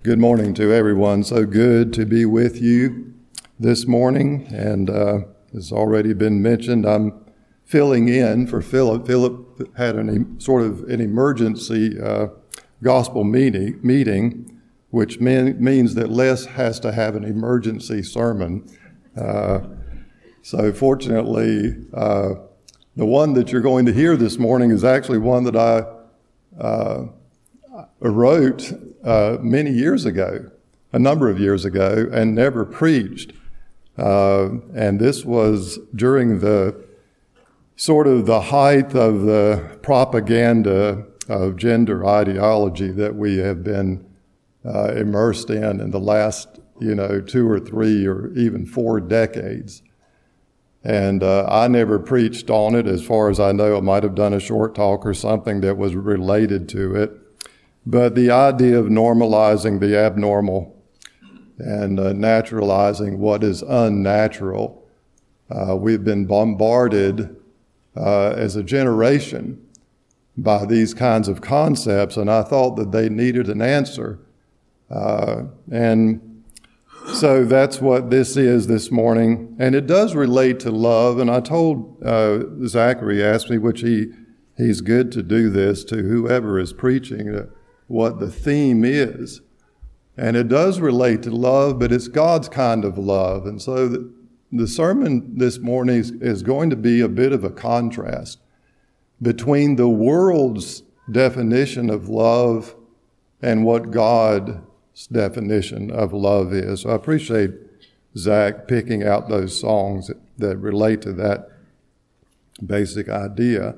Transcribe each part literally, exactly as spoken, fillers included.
Good morning to everyone. So good to be with you this morning. And uh, as already been mentioned, I'm filling in for Philip. Philip had an sort of an emergency uh, gospel meeting, meeting which mean, means that Les has to have an emergency sermon. Uh, so fortunately, uh, the one that you're going to hear this morning is actually one that I uh, wrote uh, many years ago, a number of years ago, and never preached. Uh, and this was during the sort of the height of the propaganda of gender ideology that we have been uh, immersed in in the last, you know, two or three or even four decades. And uh, I never preached on it. As far as I know, I might have done a short talk or something that was related to it. But the idea of normalizing the abnormal and uh, naturalizing what is unnatural, uh, we've been bombarded uh, as a generation by these kinds of concepts, and I thought that they needed an answer. Uh, and so that's what this is this morning. And it does relate to love. And I told uh, Zachary, asked me, which he he's good to do this to whoever is preaching, uh, what the theme is. And it does relate to love, but it's God's kind of love. And so the, the sermon this morning is, is going to be a bit of a contrast between the world's definition of love and what God's definition of love is. So I appreciate Zach picking out those songs that, that relate to that basic idea.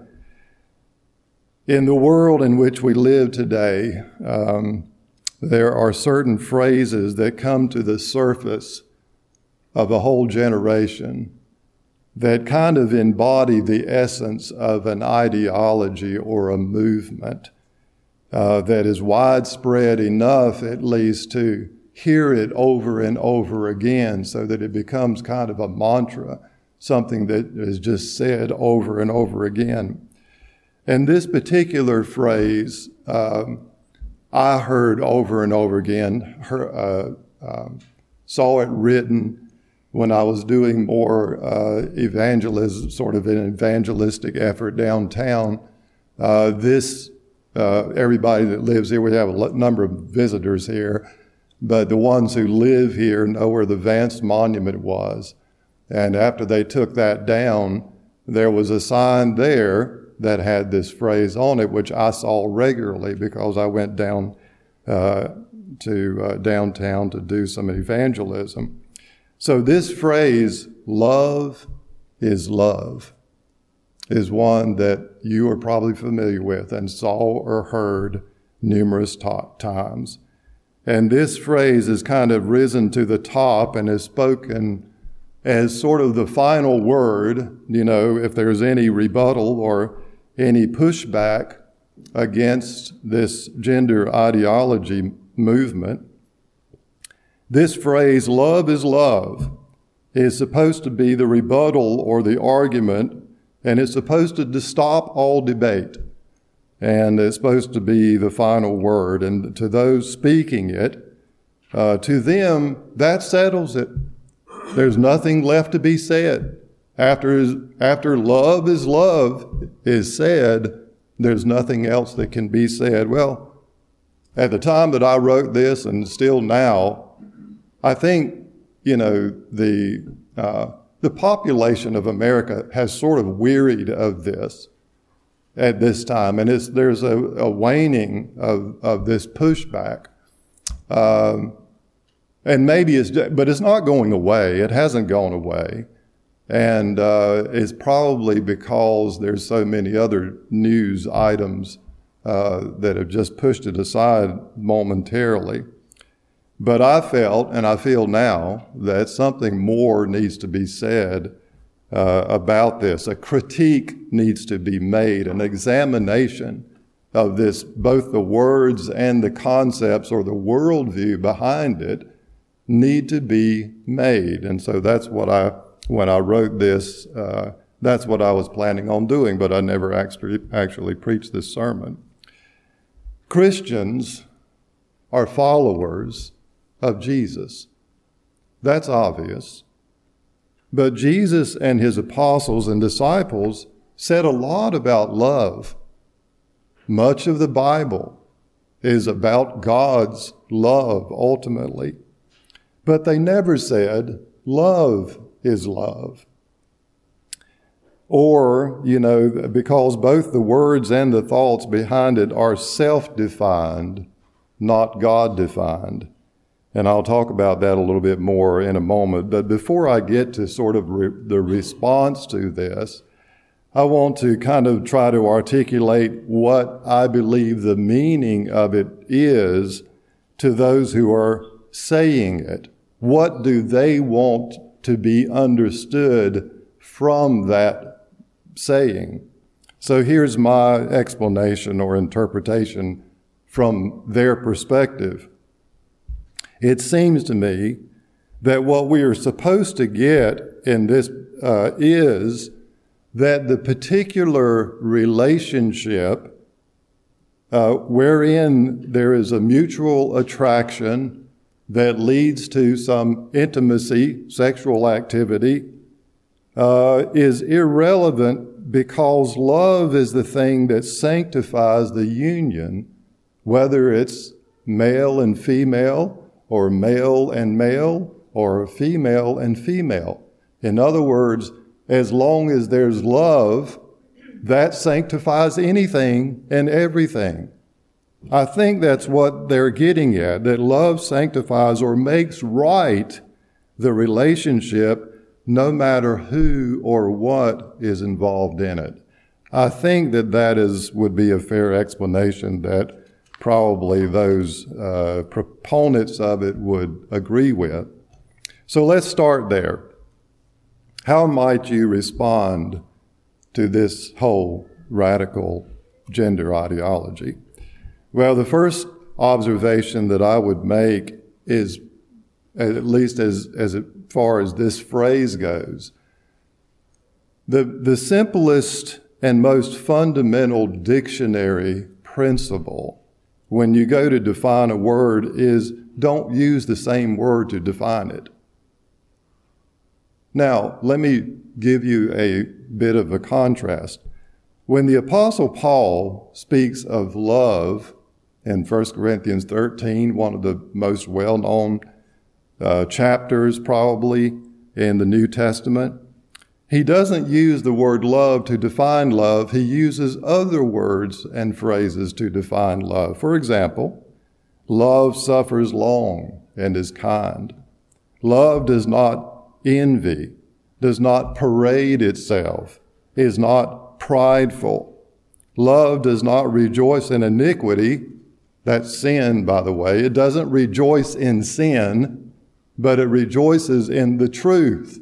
In the world in which we live today, um, there are certain phrases that come to the surface of a whole generation that kind of embody the essence of an ideology or a movement uh, that is widespread enough, at least, to hear it over and over again so that it becomes kind of a mantra, something that is just said over and over again. And this particular phrase, um, I heard over and over again, her, uh, uh, saw it written when I was doing more uh, evangelism, sort of an evangelistic effort downtown. Uh, this, uh, everybody that lives here, we have a number of visitors here, but the ones who live here know where the Vance Monument was. And after they took that down, there was a sign there that had this phrase on it, which I saw regularly because I went down uh, to uh, downtown to do some evangelism. So this phrase, love is love, is one that you are probably familiar with and saw or heard numerous ta- times. And this phrase has kind of risen to the top and is spoken as sort of the final word, you know, if there's any rebuttal or any pushback against this gender ideology movement. This phrase, love is love, is supposed to be the rebuttal or the argument, and it's supposed to stop all debate. And it's supposed to be the final word. And to those speaking it, uh, to them, that settles it. There's nothing left to be said. After, after love is love is said, there's nothing else that can be said. Well, at the time that I wrote this, and still now, I think, you know, the uh, the population of America has sort of wearied of this at this time, and it's, there's a, a waning of, of this pushback. Um, and maybe it's, but it's not going away. It hasn't gone away. And uh, it's probably because there's so many other news items uh, that have just pushed it aside momentarily. But I felt, and I feel now, that something more needs to be said uh, about this. A critique needs to be made, an examination of this, both the words and the concepts or the worldview behind it need to be made. And so that's what I When I wrote this, uh, that's what I was planning on doing, but I never actually actually preached this sermon. Christians are followers of Jesus. That's obvious. But Jesus and his apostles and disciples said a lot about love. Much of the Bible is about God's love ultimately. But they never said, love is love. Or, you know, because both the words and the thoughts behind it are self-defined, not God-defined. And I'll talk about that a little bit more in a moment. But before I get to sort of re- the response to this, I want to kind of try to articulate what I believe the meaning of it is to those who are saying it. What do they want to be understood from that saying? So here's my explanation or interpretation from their perspective. It seems to me that what we are supposed to get in this uh, is that the particular relationship uh, wherein there is a mutual attraction that leads to some intimacy, sexual activity, uh, is irrelevant because love is the thing that sanctifies the union, whether it's male and female, or male and male, or female and female. In other words, as long as there's love, that sanctifies anything and everything. I think that's what they're getting at, that love sanctifies or makes right the relationship no matter who or what is involved in it. I think that that is would be a fair explanation that probably those uh, proponents of it would agree with. So let's start there. How might you respond to this whole radical gender ideology? Well, the first observation that I would make is, at least as, as far as this phrase goes, the, the simplest and most fundamental dictionary principle when you go to define a word is don't use the same word to define it. Now, let me give you a bit of a contrast. When the Apostle Paul speaks of love in First Corinthians thirteen, one of the most well-known uh, chapters probably in the New Testament, he doesn't use the word love to define love. He uses other words and phrases to define love. For example, love suffers long and is kind. Love does not envy, does not parade itself, is not prideful. Love does not rejoice in iniquity. That's sin, by the way. It doesn't rejoice in sin, but it rejoices in the truth.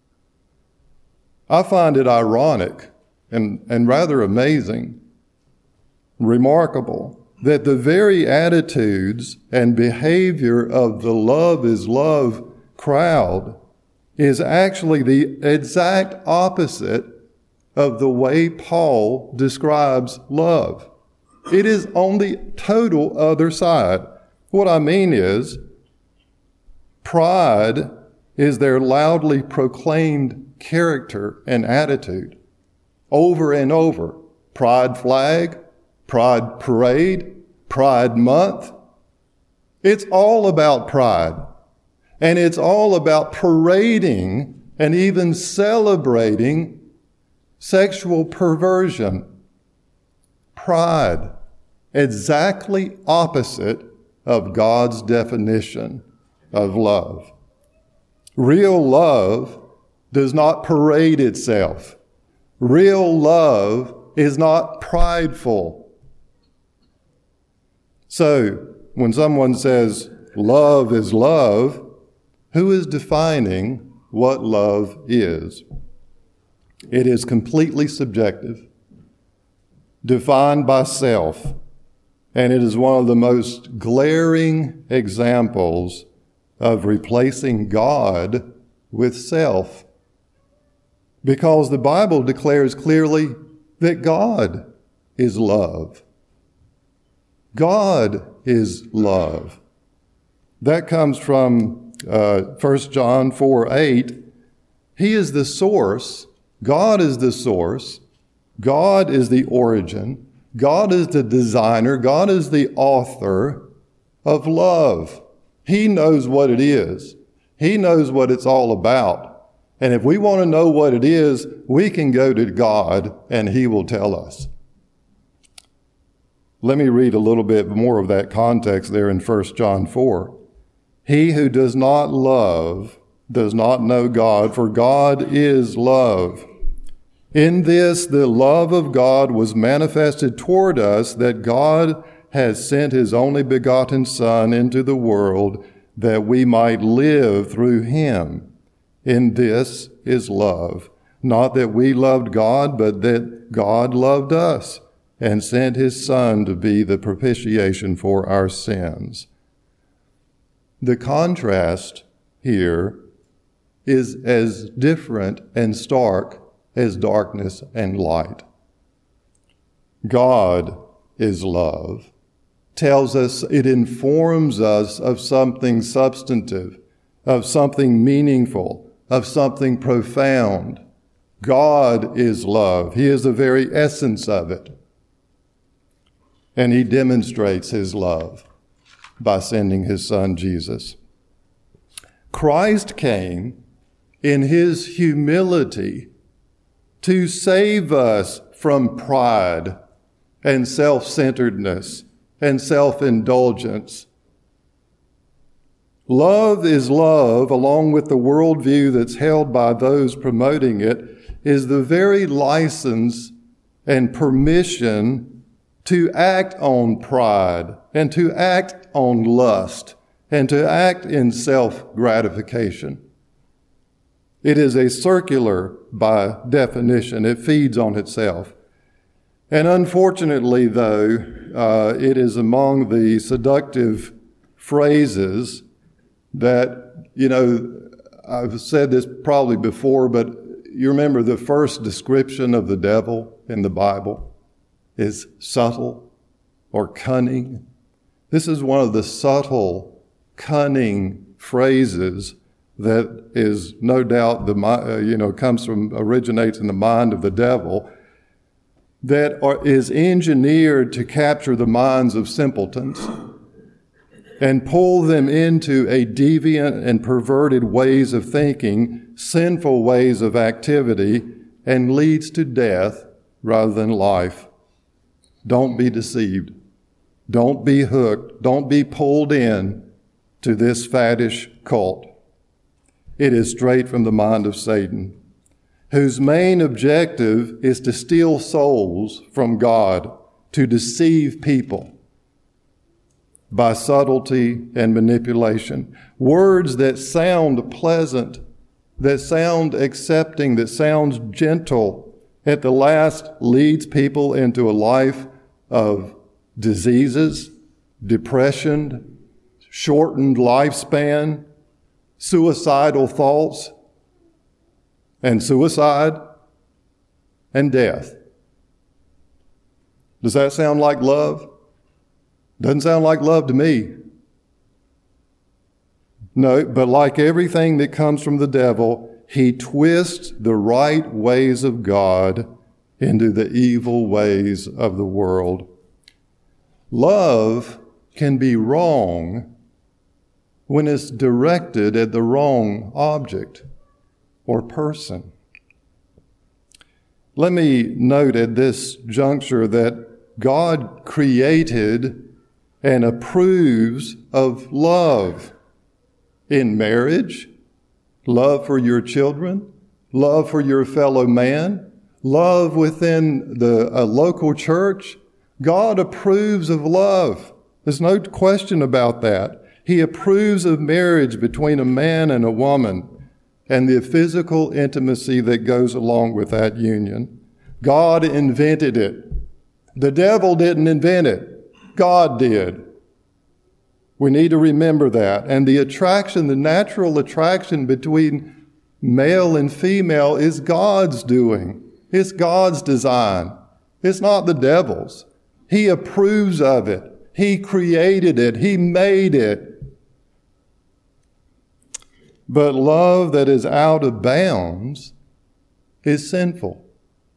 I find it ironic and, and rather amazing, remarkable, that the very attitudes and behavior of the love is love crowd is actually the exact opposite of the way Paul describes love. It is on the total other side. What I mean is, pride is their loudly proclaimed character and attitude. Over and over. Pride flag, pride parade, pride month. It's all about pride. And it's all about parading and even celebrating sexual perversion. Pride. Exactly opposite of God's definition of love. Real love does not parade itself. Real love is not prideful. So, when someone says love is love, who is defining what love is? It is completely subjective, defined by self, and it is one of the most glaring examples of replacing God with self. Because the Bible declares clearly that God is love. God is love. That comes from uh, First John four eight. He is the source. God is the source. God is the origin. God is the designer. God is the author of love. He knows what it is. He knows what it's all about. And if we want to know what it is, we can go to God and He will tell us. Let me read a little bit more of that context there in First John four. He who does not love does not know God, for God is love. In this, the love of God was manifested toward us, that God has sent His only begotten Son into the world, that we might live through Him. In this is love, not that we loved God, but that God loved us and sent His Son to be the propitiation for our sins. The contrast here is as different and stark as darkness and light. God is love. Tells us, it informs us of something substantive, of something meaningful, of something profound. God is love. He is the very essence of it. And He demonstrates His love by sending His Son, Jesus. Christ came in His humility to save us from pride and self-centeredness and self-indulgence. Love is love, along with the worldview that's held by those promoting it, is the very license and permission to act on pride and to act on lust and to act in self-gratification. It is a circular by definition. It feeds on itself. And unfortunately, though, uh, it is among the seductive phrases that, you know, I've said this probably before, but you remember the first description of the devil in the Bible is subtle or cunning. This is one of the subtle, cunning phrases that is no doubt the uh, you know comes from originates in the mind of the devil, that are, is engineered to capture the minds of simpletons and pull them into a deviant and perverted ways of thinking, sinful ways of activity, and leads to death rather than life. Don't be deceived. Don't be hooked. Don't be pulled in to this faddish cult. It is straight from the mind of Satan, whose main objective is to steal souls from God, to deceive people by subtlety and manipulation. Words that sound pleasant, that sound accepting, that sounds gentle, at the last leads people into a life of diseases, depression, shortened lifespan, suicidal thoughts, and suicide, and death. Does that sound like love? Doesn't sound like love to me. No, but like everything that comes from the devil, he twists the right ways of God into the evil ways of the world. Love can be wrong when it's directed at the wrong object or person. Let me note at this juncture that God created and approves of love in marriage, love for your children, love for your fellow man, love within the a local church. God approves of love. There's no question about that. He approves of marriage between a man and a woman and the physical intimacy that goes along with that union. God invented it. The devil didn't invent it. God did. We need to remember that. And the attraction, the natural attraction between male and female is God's doing. It's God's design. It's not the devil's. He approves of it. He created it. He made it. But love that is out of bounds is sinful.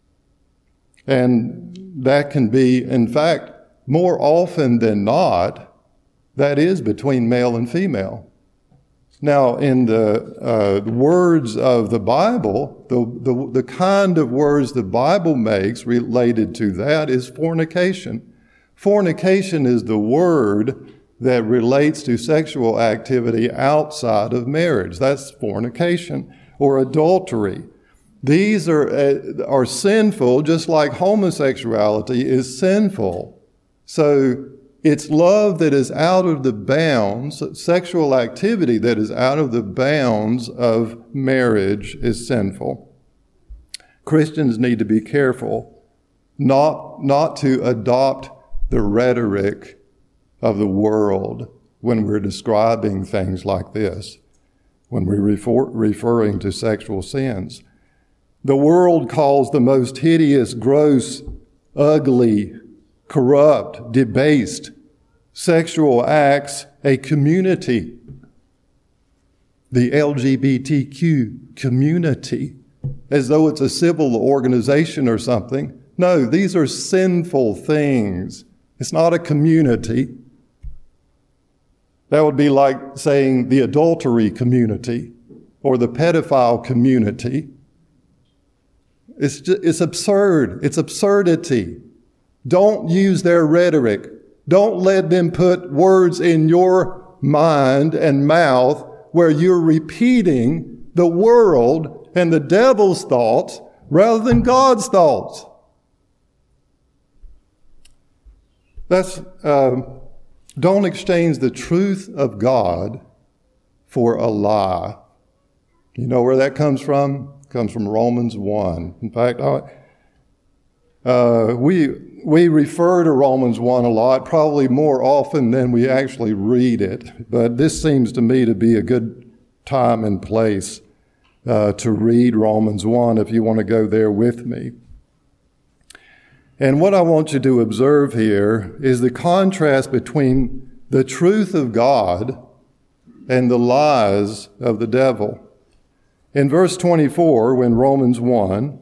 And that can be, in fact, more often than not, that is between male and female. Now, in the uh, words of the Bible, the, the, the kind of words the Bible makes related to that is fornication. Fornication is the word that relates to sexual activity outside of marriage. That's fornication or adultery. These are, uh, are sinful, just like homosexuality is sinful. So it's love that is out of the bounds, sexual activity that is out of the bounds of marriage is sinful. Christians need to be careful not, not to adopt the rhetoric of the world when we're describing things like this, when we're refer, referring to sexual sins. The world calls the most hideous, gross, ugly, corrupt, debased sexual acts a community. The L G B T Q community, as though it's a civil organization or something. No, these are sinful things. It's not a community. That would be like saying the adultery community or the pedophile community. It's just, it's absurd. It's absurdity. Don't use their rhetoric. Don't let them put words in your mind and mouth where you're repeating the world and the devil's thoughts rather than God's thoughts. That's, uh, don't exchange the truth of God for a lie. You know where that comes from? It comes from Romans one. In fact, I, uh, we we refer to Romans one a lot, probably more often than we actually read it. But this seems to me to be a good time and place uh, to read Romans one if you want to go there with me. And what I want you to observe here is the contrast between the truth of God and the lies of the devil. In verse twenty-four, when Romans one,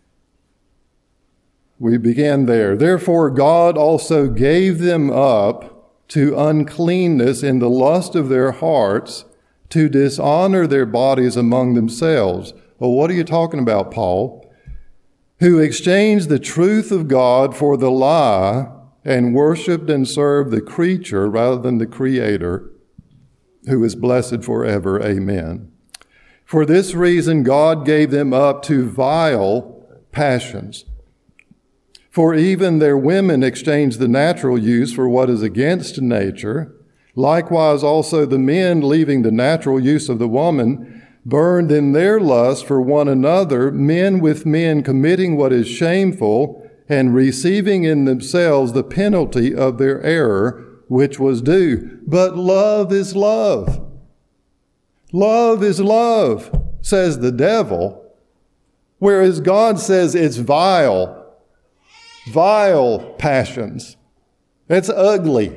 we began there. Therefore, God also gave them up to uncleanness in the lust of their hearts, to dishonor their bodies among themselves. Well, what are you talking about, Paul? Who exchanged the truth of God for the lie and worshiped and served the creature rather than the Creator, who is blessed forever. Amen. For this reason, God gave them up to vile passions. For even their women exchanged the natural use for what is against nature. Likewise, also the men, leaving the natural use of the woman, burned in their lust for one another, men with men committing what is shameful and receiving in themselves the penalty of their error, which was due. But love is love. Love is love, says the devil, whereas God says it's vile. Vile passions. It's ugly.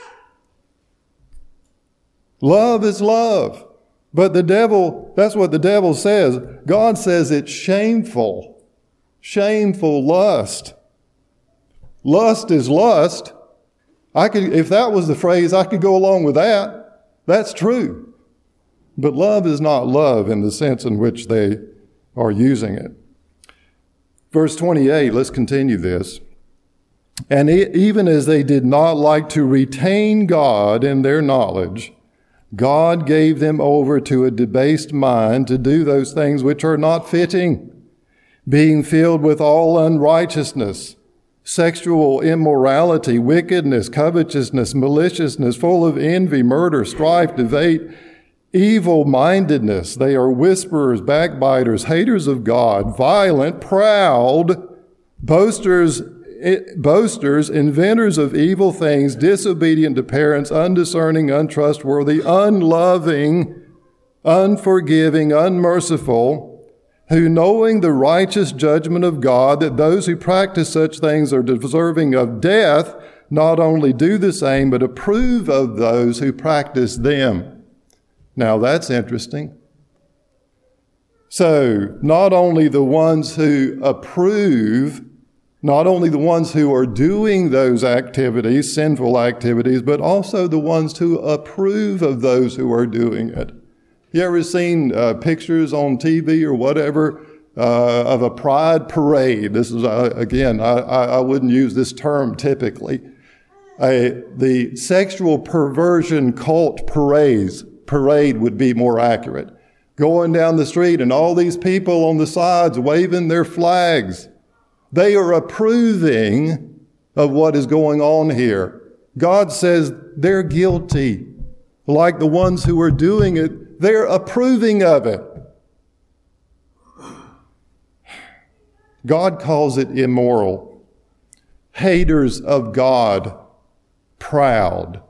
Love is love. But the devil, that's what the devil says. God says it's shameful. Shameful lust. Lust is lust. I could, if that was the phrase, I could go along with that. That's true. But love is not love in the sense in which they are using it. Verse twenty-eight, let's continue this. And even as they did not like to retain God in their knowledge, God gave them over to a debased mind to do those things which are not fitting, being filled with all unrighteousness, sexual immorality, wickedness, covetousness, maliciousness, full of envy, murder, strife, debate, evil-mindedness. They are whisperers, backbiters, haters of God, violent, proud, boasters, boasters, inventors of evil things, disobedient to parents, undiscerning, untrustworthy, unloving, unforgiving, unmerciful, who, knowing the righteous judgment of God, that those who practice such things are deserving of death, not only do the same, but approve of those who practice them. Now that's interesting. So not only the ones who approve, not only the ones who are doing those activities, sinful activities, but also the ones who approve of those who are doing it. You ever seen uh, pictures on T V or whatever uh, of a pride parade? This is, uh, again, I, I wouldn't use this term typically. Uh, the sexual perversion cult parades, parade would be more accurate. Going down the street and all these people on the sides waving their flags. They are approving of what is going on here. God says they're guilty. Like the ones who are doing it, they're approving of it. God calls it immoral. Haters of God, proud.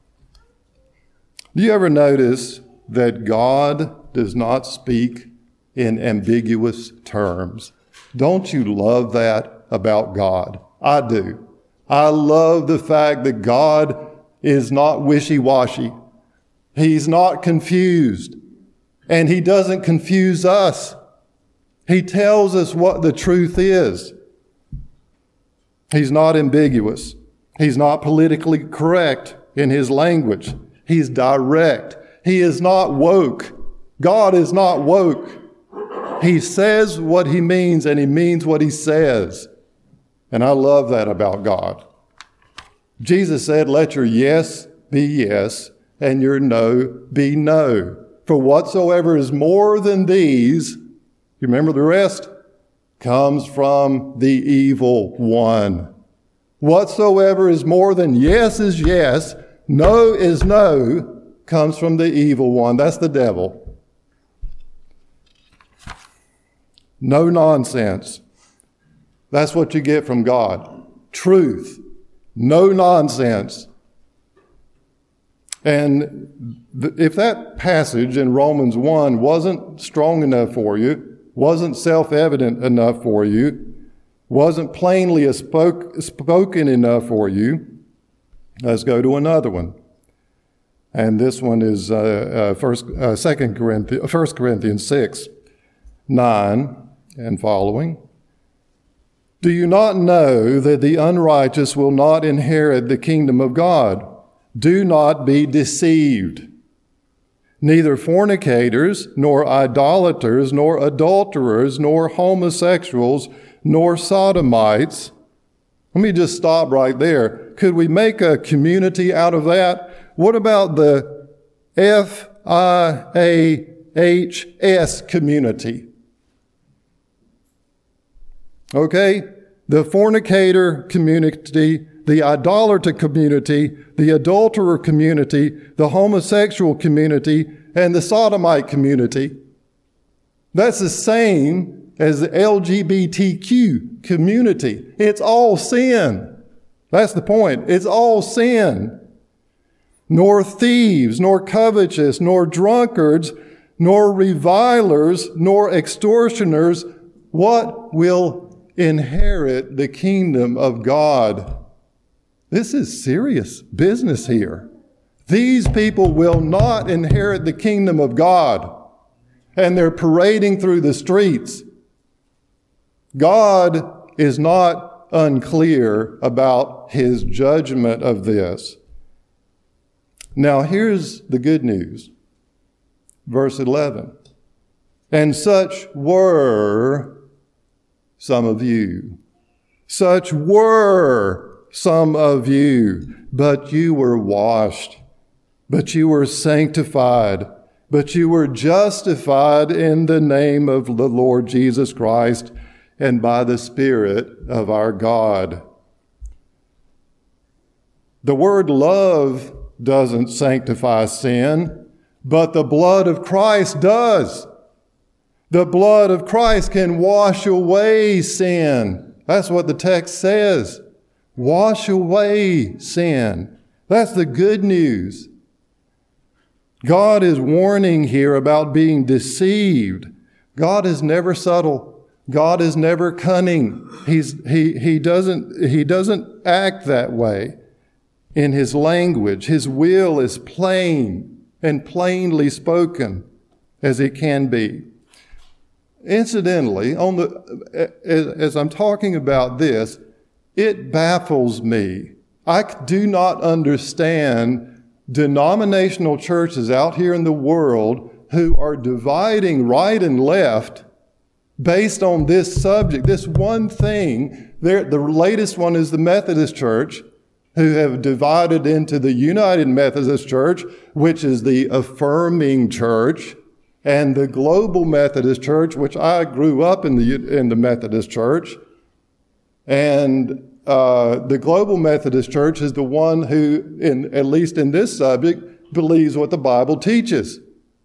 Do you ever notice that God does not speak in ambiguous terms? Don't you love that about God? I do. I love the fact that God is not wishy-washy. He's not confused. And He doesn't confuse us. He tells us what the truth is. He's not ambiguous. He's not politically correct in His language. He's direct. He is not woke. God is not woke. He says what He means, and He means what He says. And I love that about God. Jesus said, let your yes be yes, and your no be no. For whatsoever is more than these, you remember the rest, comes from the evil one. Whatsoever is more than yes is yes, no is no, comes from the evil one. That's the devil. No nonsense. That's what you get from God. Truth. No nonsense. And th- if that passage in Romans one wasn't strong enough for you, wasn't self-evident enough for you, wasn't plainly spoke, spoken enough for you, let's go to another one. And this one is uh, uh, first, uh, Second Corinthians, First Corinthians six, nine and following. Do you not know that the unrighteous will not inherit the kingdom of God? Do not be deceived. Neither fornicators, nor idolaters, nor adulterers, nor homosexuals, nor sodomites. Let me just stop right there. Could we make a community out of that? What about the F I A H S community? Okay? The fornicator community, the idolater community, the adulterer community, the homosexual community, and the sodomite community. That's the same as the L G B T Q community. It's all sin. That's the point. It's all sin. Nor thieves, nor covetous, nor drunkards, nor revilers, nor extortioners, what will inherit the kingdom of God? This is serious business here. These people will not inherit the kingdom of God. And they're parading through the streets. God is not unclear about His judgment of this. Now here's the good news. Verse eleven. And such were some of you. Such were some of you. But you were washed. But you were sanctified. But you were justified in the name of the Lord Jesus Christ and by the Spirit of our God. The word love doesn't sanctify sin, but the blood of Christ does. The blood of Christ can wash away sin. That's what the text says. Wash away sin. That's the good news. God is warning here about being deceived. God is never subtle. God is never cunning. He's, he, he doesn't, he doesn't act that way in His language. His will is plain and plainly spoken as it can be. incidentally, on the as I'm talking about this, it baffles me. I do not understand denominational churches out here in the world who are dividing right and left based on this subject, this one thing. There, the latest one is the Methodist Church, who have divided into the United Methodist Church, which is the affirming church, and the Global Methodist Church, which I grew up in the in the Methodist Church. And uh, the Global Methodist Church is the one who, in at least in this subject, believes what the Bible teaches.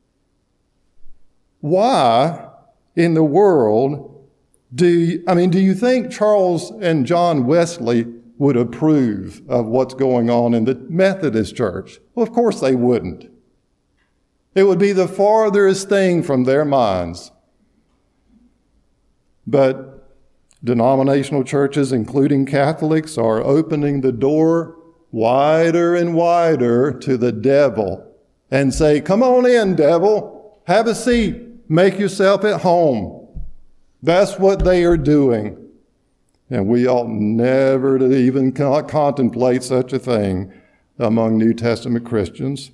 Why in the world do you, I mean, do you think Charles and John Wesley would approve of what's going on in the Methodist Church? Well, of course they wouldn't. It would be the farthest thing from their minds. But denominational churches, including Catholics, are opening the door wider and wider to the devil and say, come on in, devil, have a seat. Make yourself at home. That's what they are doing. And we ought never to even contemplate such a thing among New Testament Christians.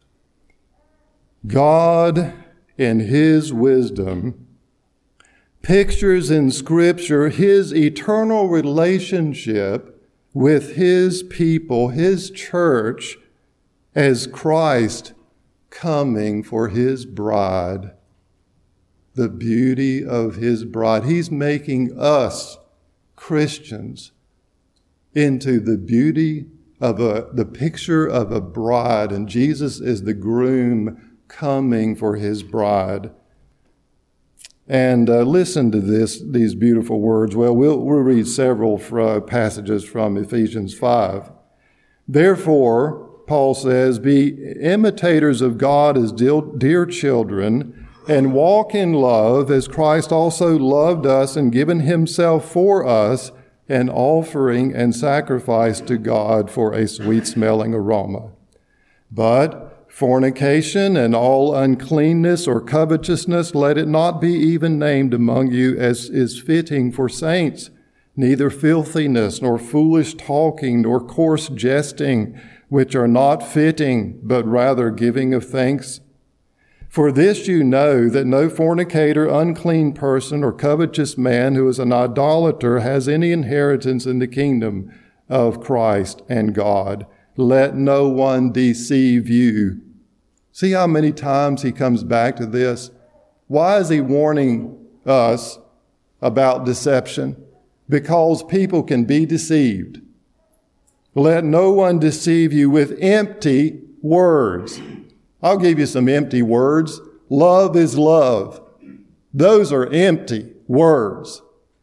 God, in His wisdom, pictures in Scripture His eternal relationship with His people, His church, as Christ coming for His bride. The beauty of His bride. He's making us, Christians, into the beauty of a, the picture of a bride. And Jesus is the groom coming for His bride. And uh, listen to this, these beautiful words. Well, we'll, we'll read several fr- passages from Ephesians five. Therefore, Paul says, be imitators of God as dear, dear children, and walk in love as Christ also loved us and given Himself for us, an offering and sacrifice to God for a sweet-smelling aroma. But fornication and all uncleanness or covetousness, let it not be even named among you as is fitting for saints, neither filthiness, nor foolish talking, nor coarse jesting, which are not fitting, but rather giving of thanks. For this you know, that no fornicator, unclean person, or covetous man who is an idolater has any inheritance in the kingdom of Christ and God. Let no one deceive you. See how many times he comes back to this? Why is he warning us about deception? Because people can be deceived. Let no one deceive you with empty words. I'll give you some empty words. Love is love. Those are empty words.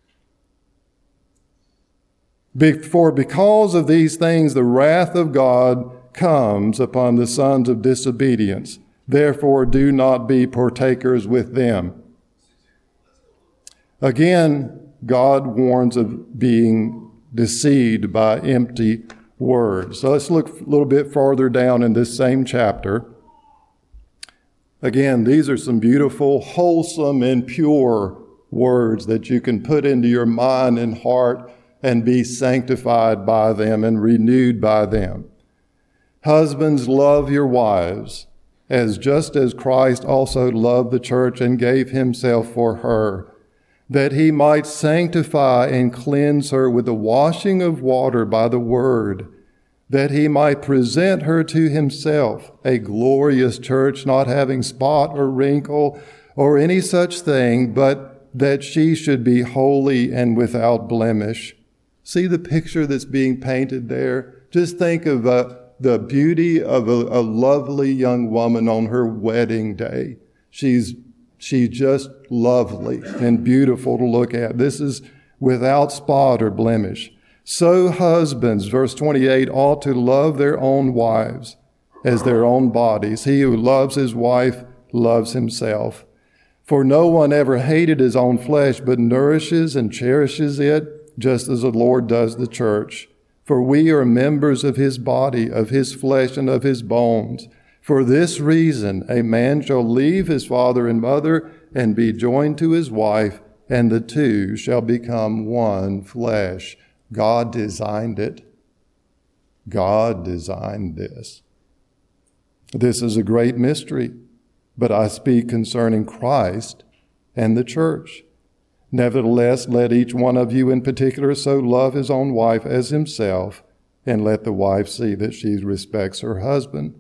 For because of these things, the wrath of God comes upon the sons of disobedience. Therefore, do not be partakers with them. Again, God warns of being deceived by empty words. So let's look a little bit farther down in this same chapter. Again, these are some beautiful, wholesome, and pure words that you can put into your mind and heart and be sanctified by them and renewed by them. Husbands, love your wives, as just as Christ also loved the church and gave Himself for her, that He might sanctify and cleanse her with the washing of water by the word, that He might present her to Himself, a glorious church, not having spot or wrinkle or any such thing, but that she should be holy and without blemish. See the picture that's being painted there? Just think of uh, the beauty of a, a lovely young woman on her wedding day. She's, she's just lovely and beautiful to look at. This is without spot or blemish. So husbands, verse twenty-eight, ought to love their own wives as their own bodies. He who loves his wife loves himself. For no one ever hated his own flesh, but nourishes and cherishes it, just as the Lord does the church. For we are members of His body, of His flesh, and of His bones. For this reason, a man shall leave his father and mother and be joined to his wife, and the two shall become one flesh. God designed it. God designed this. This is a great mystery, but I speak concerning Christ and the church. Nevertheless, let each one of you in particular so love his own wife as himself, and let the wife see that she respects her husband.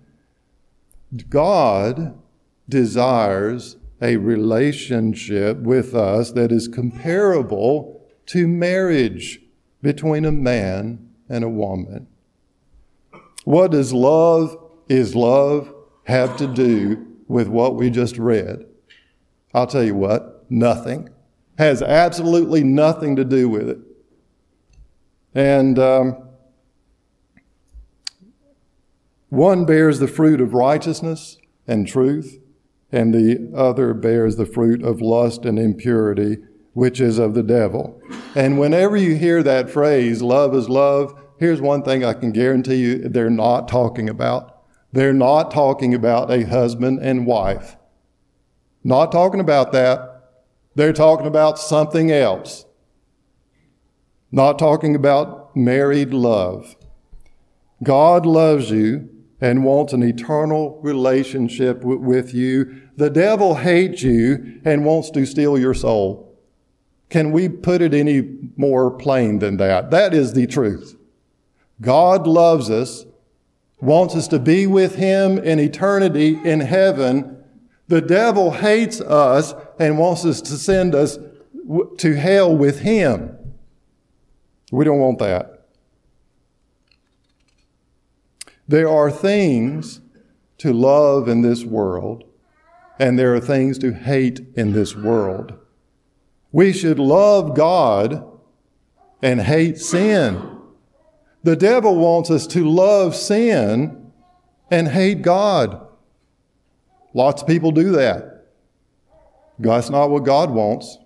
God desires a relationship with us that is comparable to marriage between a man and a woman. What does love is love have to do with what we just read? I'll tell you what, nothing. Has absolutely nothing to do with it. And um, one bears the fruit of righteousness and truth, and the other bears the fruit of lust and impurity, which is of the devil. And whenever you hear that phrase, love is love, here's one thing I can guarantee you they're not talking about. They're not talking about a husband and wife. Not talking about that. They're talking about something else. Not talking about married love. God loves you and wants an eternal relationship w- with you. The devil hates you and wants to steal your soul. Can we put it any more plain than that? That is the truth. God loves us, wants us to be with him in eternity in heaven. The devil hates us and wants us to send us w- to hell with him. We don't want that. There are things to love in this world, and there are things to hate in this world. We should love God and hate sin. The devil wants us to love sin and hate God. Lots of people do that. That's not what God wants.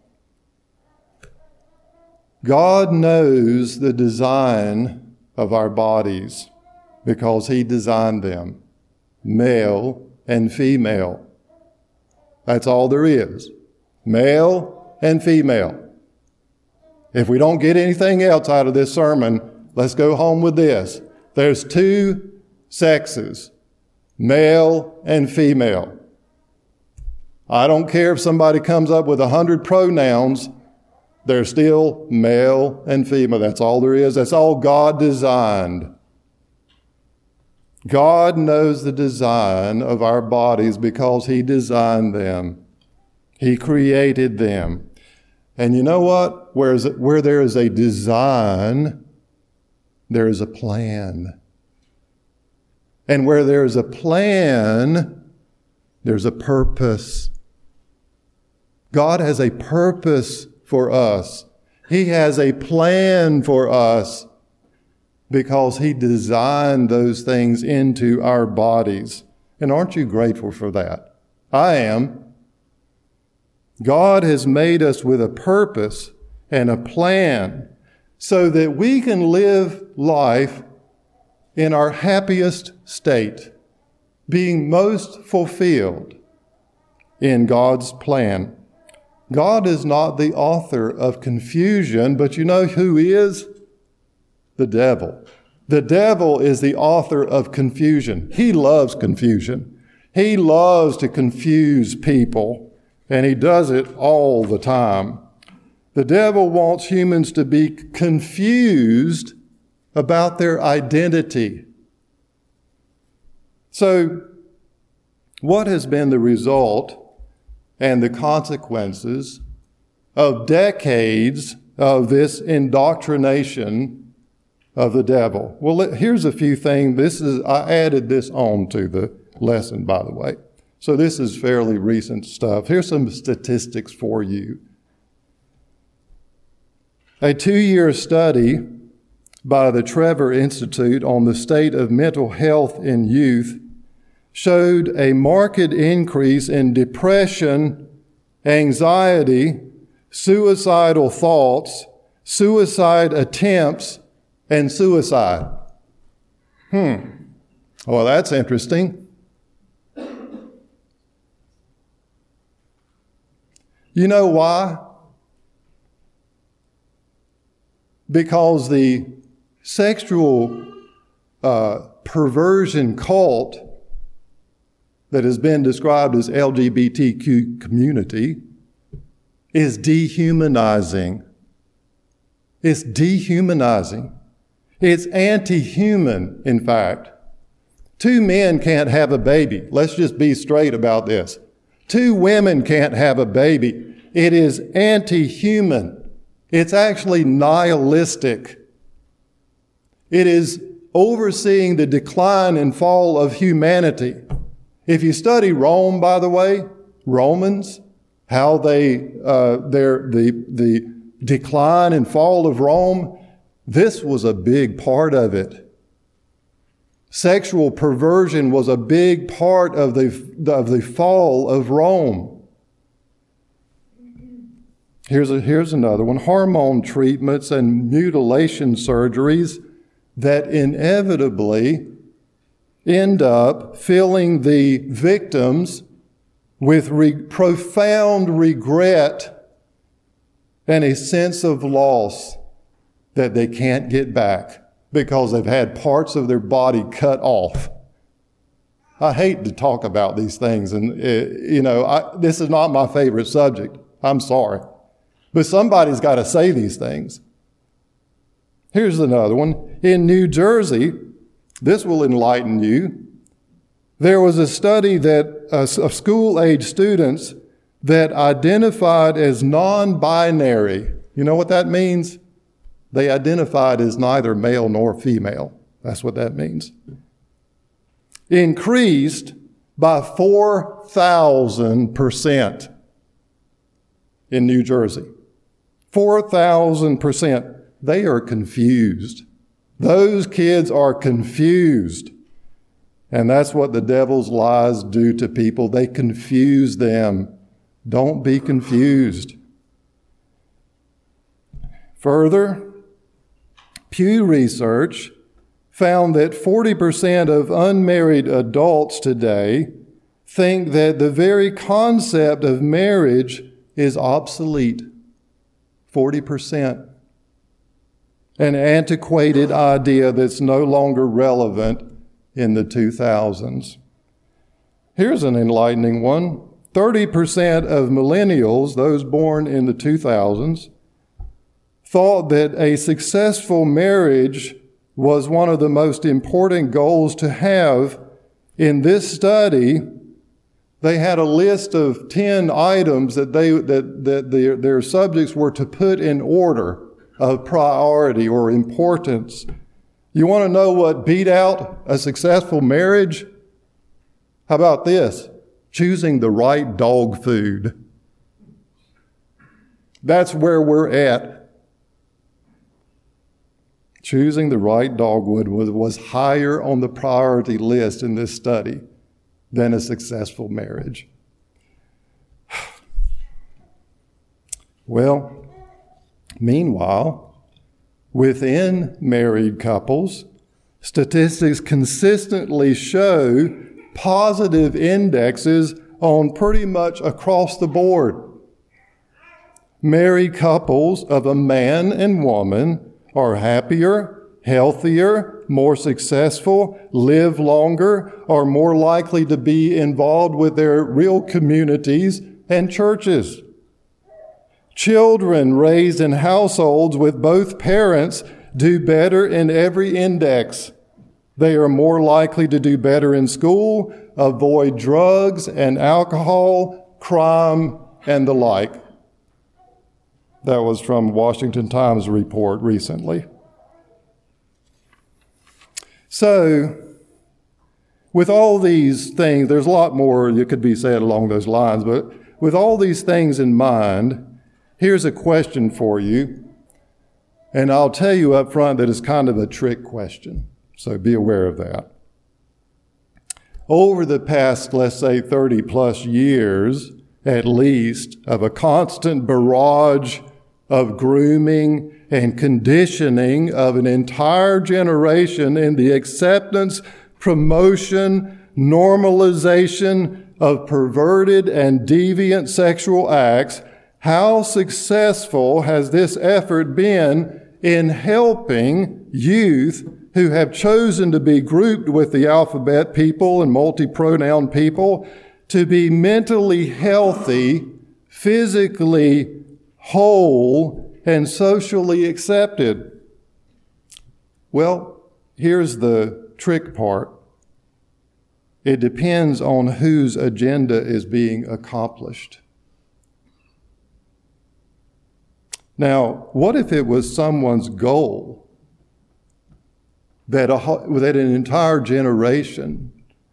God knows the design of our bodies because he designed them, male and female. That's all there is, male and female. If we don't get anything else out of this sermon, let's go home with this. There's two sexes, male and female. I don't care if somebody comes up with a hundred pronouns, they're still male and female. That's all there is. That's all God designed. God knows the design of our bodies because he designed them. He created them. And you know what? Where, is it, where there is a design, there is a plan. And where there is a plan, there's a purpose. God has a purpose for us. He has a plan for us because he designed those things into our bodies. And aren't you grateful for that? I am. God has made us with a purpose and a plan so that we can live life in our happiest state, being most fulfilled in God's plan. God is not the author of confusion, but you know who is? The devil. The devil is the author of confusion. He loves confusion. He loves to confuse people, and he does it all the time. The devil wants humans to be confused about their identity. So, what has been the result and the consequences of decades of this indoctrination of the devil? Well, here's a few things. This is, I added this on to the lesson, by the way. So this is fairly recent stuff. Here's some statistics for you. A two-year study by the Trevor Institute on the state of mental health in youth showed a marked increase in depression, anxiety, suicidal thoughts, suicide attempts, and suicide. Hmm. Well, that's interesting. You know why? Because the sexual uh, perversion cult that has been described as L G B T Q community is dehumanizing. It's dehumanizing. It's anti-human, in fact. Two men can't have a baby. Let's just be straight about this. Two women can't have a baby. It is anti-human. It's actually nihilistic. It is overseeing the decline and fall of humanity. If you study Rome, by the way, Romans, how they, uh, their, the, the decline and fall of Rome, this was a big part of it. Sexual perversion was a big part of the, of the fall of Rome. Here's, a, here's another one. Hormone treatments and mutilation surgeries that inevitably end up filling the victims with re- profound regret and a sense of loss that they can't get back because they've had parts of their body cut off. I hate to talk about these things, and, uh, you know, I, this is not my favorite subject. I'm sorry. But somebody's got to say these things. Here's another one. In New Jersey, this will enlighten you. There was a study that uh, of school-age students that identified as non-binary. You know what that means? They identified as neither male nor female. That's what that means. Increased by four thousand percent in New Jersey. four thousand percent. They are confused. Those kids are confused. And that's what the devil's lies do to people. They confuse them. Don't be confused. Further, Pew Research found that forty percent of unmarried adults today think that the very concept of marriage is obsolete. forty percent. An antiquated idea that's no longer relevant in the two thousands. Here's an enlightening one. thirty percent of millennials, those born in the two thousands, thought that a successful marriage was one of the most important goals to have. In this study, they had a list of ten items that they that, that their, their subjects were to put in order of priority or importance. You want to know what beat out a successful marriage? How about this? Choosing the right dog food. That's where we're at. Choosing the right dogwood was, was higher on the priority list in this study than a successful marriage. Well, meanwhile, within married couples, statistics consistently show positive indexes on pretty much across the board. Married couples of a man and woman are happier, healthier, more successful, live longer, are more likely to be involved with their real communities and churches. Children raised in households with both parents do better in every index. They are more likely to do better in school, avoid drugs and alcohol, crime, and the like. That was from Washington Times report recently. So, with all these things, there's a lot more that could be said along those lines, but with all these things in mind, here's a question for you. And I'll tell you up front that it's kind of a trick question, so be aware of that. Over the past, let's say, thirty plus years, at least, of a constant barrage of grooming and conditioning of an entire generation in the acceptance, promotion, normalization of perverted and deviant sexual acts, How successful has this effort been in helping youth who have chosen to be grouped with the alphabet people and multi-pronoun people to be mentally healthy, physically whole, and socially accepted? Well, here's the trick part. It depends on whose agenda is being accomplished. Now, what if it was someone's goal that, a, that an entire generation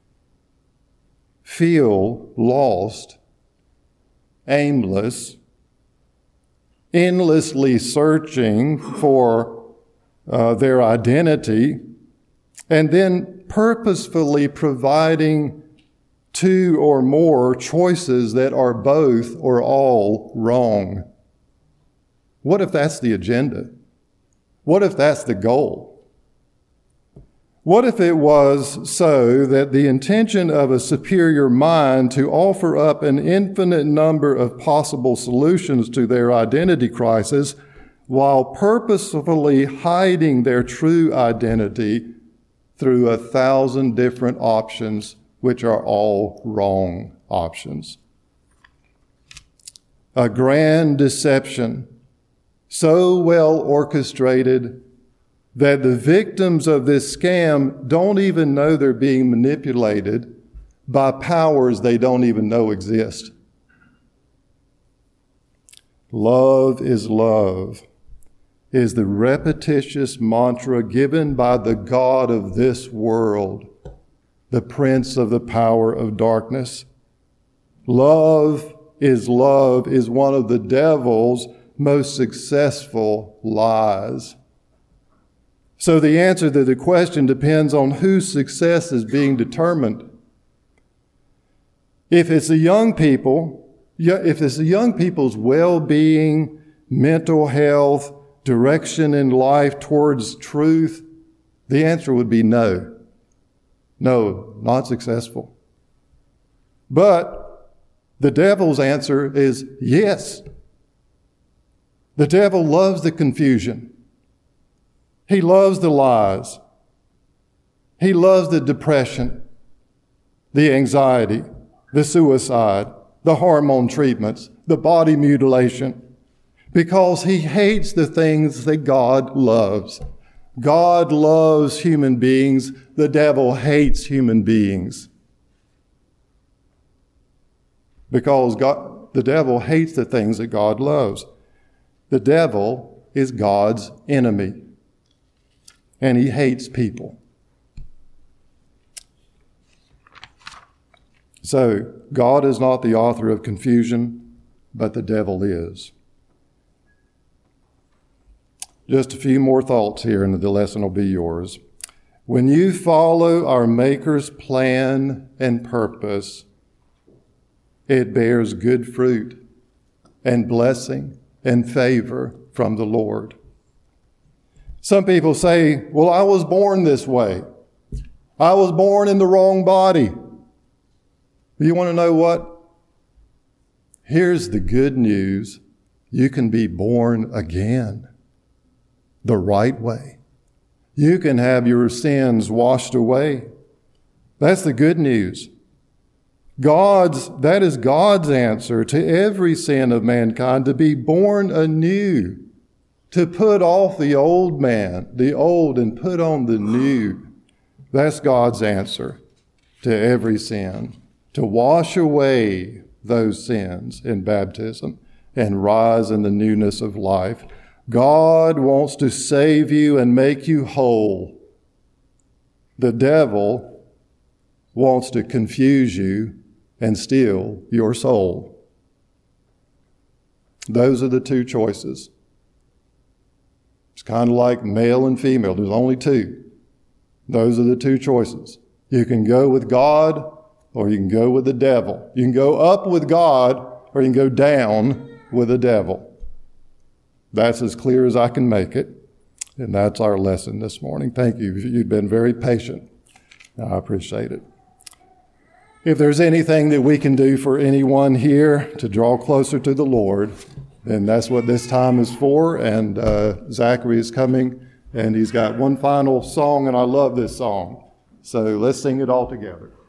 feel lost, aimless, endlessly searching for uh, their identity, and then purposefully providing two or more choices that are both or all wrong? What if that's the agenda? What if that's the goal? What if it was so that the intention of a superior mind to offer up an infinite number of possible solutions to their identity crisis while purposefully hiding their true identity through a thousand different options, which are all wrong options? A grand deception so well orchestrated that the victims of this scam don't even know they're being manipulated by powers they don't even know exist. Love is love is the repetitious mantra given by the God of this world, the prince of the power of darkness. Love is love is one of the devil's most successful lies. So the answer to the question depends on whose success is being determined. If it's the young people, if it's the young people's well-being, mental health, direction in life towards truth, the answer would be no. No, not successful. But the devil's answer is yes. The devil loves the confusion. He loves the lies. He loves the depression, the anxiety, the suicide, the hormone treatments, the body mutilation, because he hates the things that God loves. God loves human beings. The devil hates human beings. Because God, the devil hates the things that God loves. The devil is God's enemy, and he hates people. So, God is not the author of confusion, but the devil is. Just a few more thoughts here, and the lesson will be yours. When you follow our Maker's plan and purpose, it bears good fruit and blessing and favor from the Lord. Some people say, well, I was born this way. I was born in the wrong body. You want to know what? Here's the good news. You can be born again the right way. You can have your sins washed away. That's the good news. God's, that is God's answer to every sin of mankind, to be born anew, to put off the old man, the old, and put on the new. That's God's answer to every sin, to wash away those sins in baptism and rise in the newness of life. God wants to save you and make you whole. The devil wants to confuse you and steal your soul. Those are the two choices. It's kind of like male and female. There's only two. Those are the two choices. You can go with God or you can go with the devil. You can go up with God or you can go down with the devil. That's as clear as I can make it. And that's our lesson this morning. Thank you. You've been very patient. I appreciate it. If there's anything that we can do for anyone here to draw closer to the Lord, And that's what this time is for. And uh, Zachary is coming, and he's got one final song, and I love this song. So let's sing it all together.